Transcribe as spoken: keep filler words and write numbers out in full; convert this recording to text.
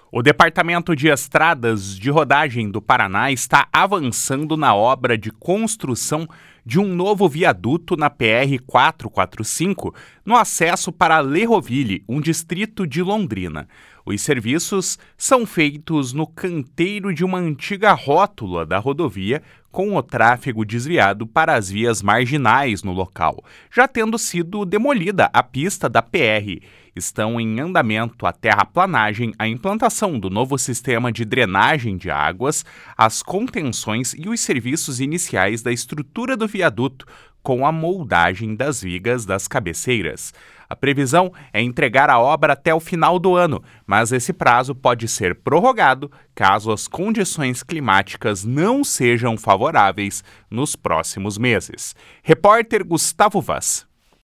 O Departamento de Estradas de Rodagem do Paraná está avançando na obra de construção de um novo viaduto na P R quatrocentos e quarenta e cinco, no acesso para Lerroville, um distrito de Londrina. Os serviços são feitos no canteiro de uma antiga rótula da rodovia, com o tráfego desviado para as vias marginais no local, já tendo sido demolida a pista da P R. Estão em andamento a terraplanagem, a implantação do novo sistema de drenagem de águas, as contenções e os serviços iniciais da estrutura do viaduto, com a moldagem das vigas das cabeceiras. A previsão é entregar a obra até o final do ano, mas esse prazo pode ser prorrogado caso as condições climáticas não sejam favoráveis nos próximos meses. Repórter Gustavo Vaz.